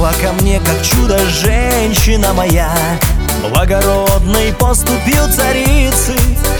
пришла ко мне, как чудо, женщина моя. Благородной поступил царицы,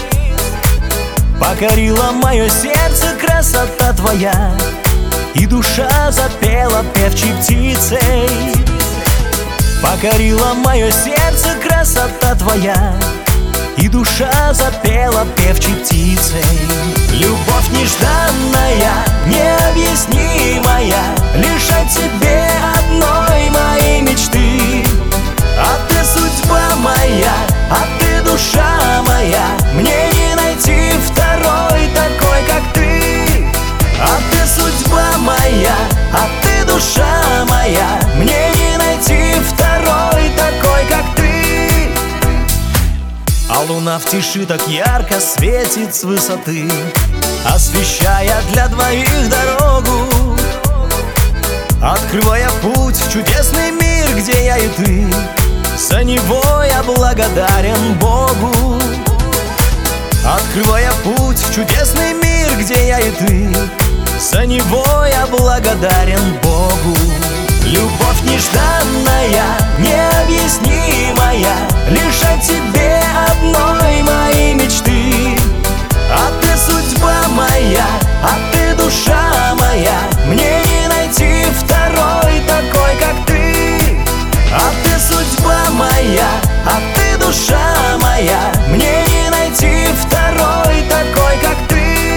покорила мое сердце красота твоя, и душа запела певчей птицей. Покорила мое сердце красота твоя, и душа запела певчей птицей. Любовь нежданная, необъяснимая, лишь о тебе одной моей мечты. А ты судьба моя, а ты душа моя, мне не найти второй такой, как ты. А ты судьба моя, а ты душа моя, мне не найти второй такой, как ты. А луна в тиши так ярко светит с высоты, освещая для двоих дорогу, открывая путь в чудесный мир, где я и ты. За него я благодарен Богу. Открывая путь в чудесный мир, где я и ты. За него я благодарен Богу. Любовь нежданная, необъяснимая, лишь о тебе одной моей мечты. А ты судьба моя, а ты душа моя, мне не найти второй такой, как ты. А ты судьба моя, а ты душа моя, мне не найти второй такой, как ты.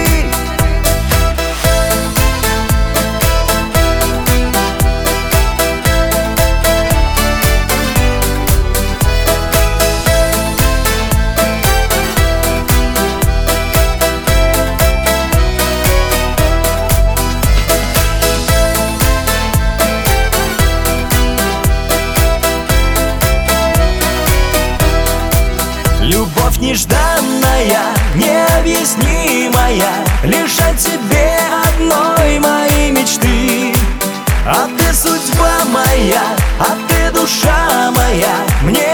Любовь нежданная, необъяснимая, лишь о тебе одной моей мечты. А ты судьба моя, а ты душа моя, мне